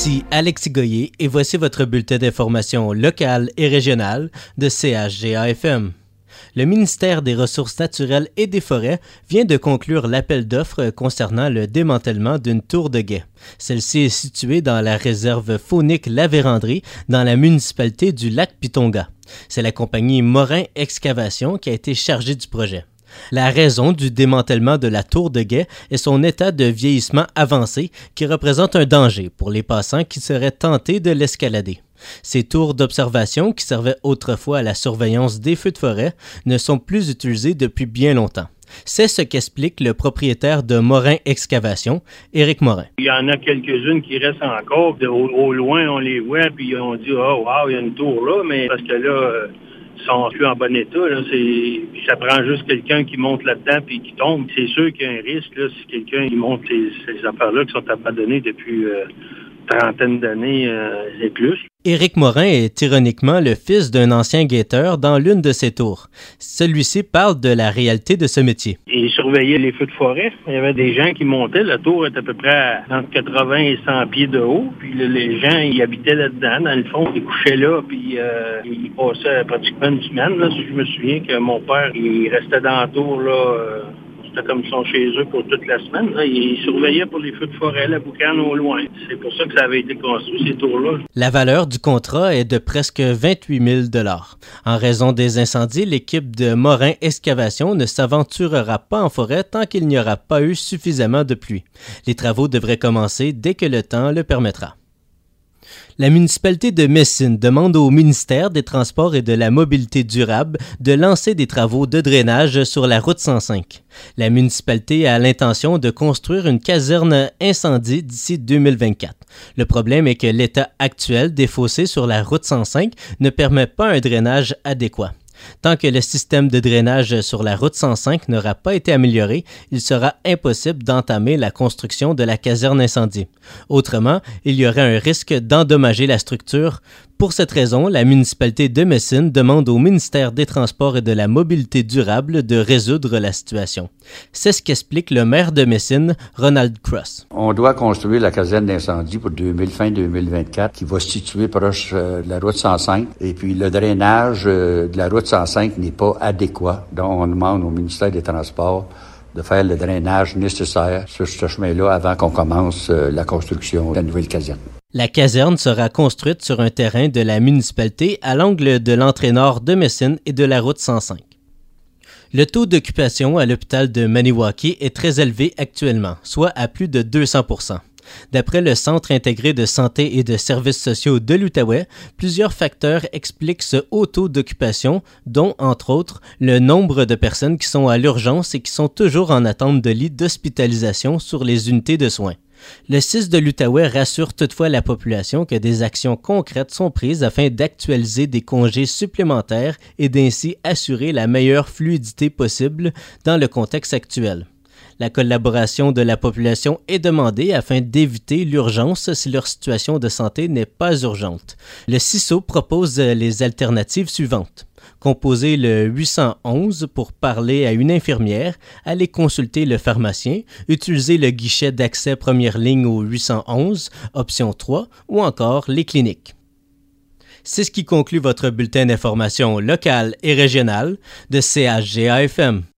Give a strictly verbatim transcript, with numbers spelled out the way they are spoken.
Ici Alexis Goyer et voici votre bulletin d'information locale et régionale de C H G A F M. Le ministère des Ressources naturelles et des Forêts vient de conclure l'appel d'offres concernant le démantèlement d'une tour de guet. Celle-ci est située dans la réserve faunique La Vérandrie, dans la municipalité du Lac-Pitonga. C'est la compagnie Morin Excavation qui a été chargée du projet. La raison du démantèlement de la tour de guet est son état de vieillissement avancé qui représente un danger pour les passants qui seraient tentés de l'escalader. Ces tours d'observation qui servaient autrefois à la surveillance des feux de forêt ne sont plus utilisées depuis bien longtemps. C'est ce qu'explique le propriétaire de Morin Excavation, Éric Morin. Il y en a quelques-unes qui restent encore. De, au, au loin, on les voit, puis on dit « Oh, wow, il y a une tour là », mais parce que là, ils sont plus en bon état. Là, c'est, ça prend juste quelqu'un qui monte là-dedans puis qui tombe. C'est sûr qu'il y a un risque là, si quelqu'un qui monte ces, ces affaires-là qui sont abandonnées depuis euh, trentaine d'années euh, et plus. Éric Morin est ironiquement le fils d'un ancien guetteur dans l'une de ces tours. Celui-ci parle de la réalité de ce métier. Il surveillait les feux de forêt. Il y avait des gens qui montaient. La tour était à peu près entre quatre-vingts et cent pieds de haut. Puis là, les gens, ils habitaient là-dedans. Dans le fond, ils couchaient là. Puis euh, ils passaient pratiquement une semaine. Là. Je me souviens que mon père, il restait dans la tour là. Euh, C'était comme ils sont chez eux pour toute la semaine. Là. Ils surveillaient pour les feux de forêt, la boucane au loin. C'est pour ça que ça avait été construit, ces tours-là. La valeur du contrat est de presque vingt-huit mille dollars. En raison des incendies, l'équipe de Morin Excavation ne s'aventurera pas en forêt tant qu'il n'y aura pas eu suffisamment de pluie. Les travaux devraient commencer dès que le temps le permettra. La municipalité de Messine demande au ministère des Transports et de la Mobilité durable de lancer des travaux de drainage sur la route cent cinq. La municipalité a l'intention de construire une caserne incendie d'ici deux mille vingt-quatre. Le problème est que l'état actuel des fossés sur la route cent cinq ne permet pas un drainage adéquat. Tant que le système de drainage sur la route cent cinq n'aura pas été amélioré, il sera impossible d'entamer la construction de la caserne incendie. Autrement, il y aurait un risque d'endommager la structure. Pour cette raison, la municipalité de Messine demande au ministère des Transports et de la Mobilité durable de résoudre la situation. C'est ce qu'explique le maire de Messine, Ronald Cross. On doit construire la caserne d'incendie pour deux mille, fin deux mille vingt-quatre qui va se situer proche euh, de la route cent cinq. Et puis le drainage euh, de la route cent cinq n'est pas adéquat. Donc on demande au ministère des Transports de faire le drainage nécessaire sur ce chemin-là avant qu'on commence euh, la construction de la nouvelle caserne. La caserne sera construite sur un terrain de la municipalité à l'angle de l'entrée nord de Messine et de la route cent cinq. Le taux d'occupation à l'hôpital de Maniwaki est très élevé actuellement, soit à plus de deux cents pour cent. D'après le Centre intégré de santé et de services sociaux de l'Outaouais, plusieurs facteurs expliquent ce haut taux d'occupation, dont, entre autres, le nombre de personnes qui sont à l'urgence et qui sont toujours en attente de lit d'hospitalisation sur les unités de soins. Le C I S de l'Outaouais rassure toutefois la population que des actions concrètes sont prises afin d'actualiser des congés supplémentaires et d'ainsi assurer la meilleure fluidité possible dans le contexte actuel. La collaboration de la population est demandée afin d'éviter l'urgence si leur situation de santé n'est pas urgente. Le C I S O propose les alternatives suivantes. Composez le huit cent onze pour parler à une infirmière, aller consulter le pharmacien, utiliser le guichet d'accès première ligne au huit cent onze, option trois, ou encore les cliniques. C'est ce qui conclut votre bulletin d'information locale et régionale de C H G A F M.